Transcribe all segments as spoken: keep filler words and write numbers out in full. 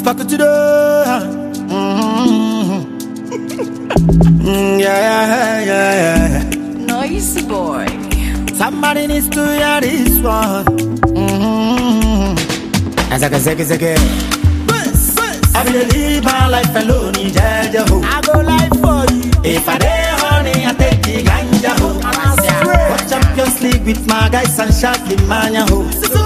back to the mm-hmm. yeah, yeah, yeah, yeah. Noisy boy. Somebody needs to hear this one. Mm-hmm. As I can say, say, I will live my life alone in Jaja. I go life for you. If I dey honey, I take the ganja. Watch Champions League with my guys and shot the mania. No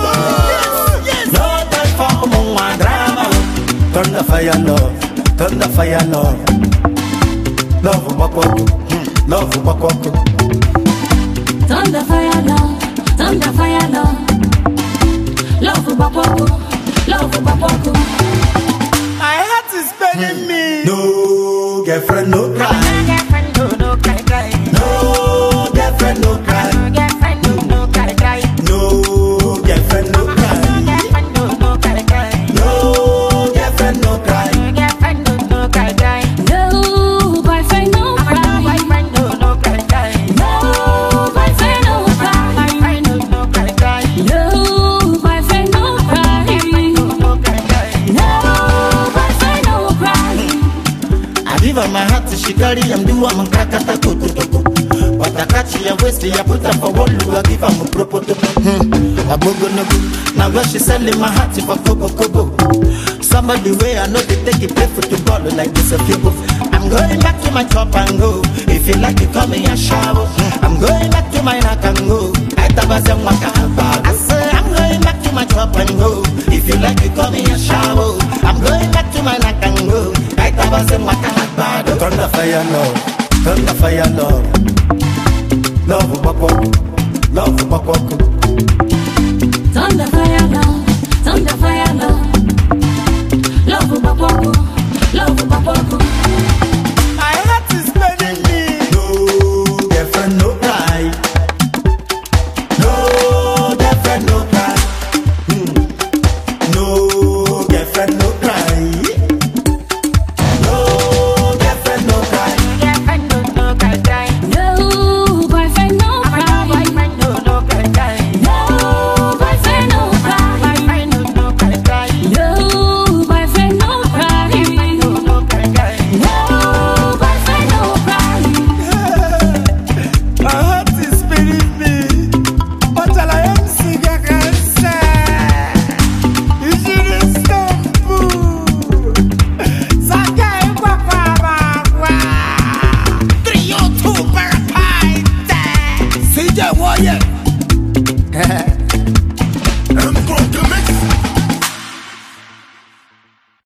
time for more drama. Turn the fire, love. Turn the fire, love. Love Bakoko. Love Bakoko. Turn the fire, love. Turn the fire, love. Love Bakoko. Love Bakoko. My heart is spinning me. No girlfriend, no cry. No girlfriend, no, no cry, cry. No girlfriend, no cry. No girlfriend, no, no cry, cry. No girlfriend, no cry. No girlfriend, no, no cry, cry. No girlfriend, no cry. No girlfriend, no, no cry, cry. No boyfriend, no cry. No boyfriend, no, no cry, cry. No boyfriend, no cry. Boyfriend, no, no cry, cry. No boyfriend, no cry. Boyfriend, no, no cry, cry. No boyfriend, no cry. I give her my heart to she carry and do I'm krakata kutu kutu. But I catch her waist, I put her for one look, I give her my propoto. I bogo no go. Now when she selling my heart for kobo kobo. Somebody way I know they take it play football like this a people. I'm going back to my top and go. If you like you call me a shower. I'm going back to my knock and go. I tabazem waka I say I'm going back to my top and go. If you like you call me a shower. I'm going back to my knock and go. I tabazem waka turn the fire, love. Turn the fire, love. Love Bakoko. Love Bakoko. Turn the fire.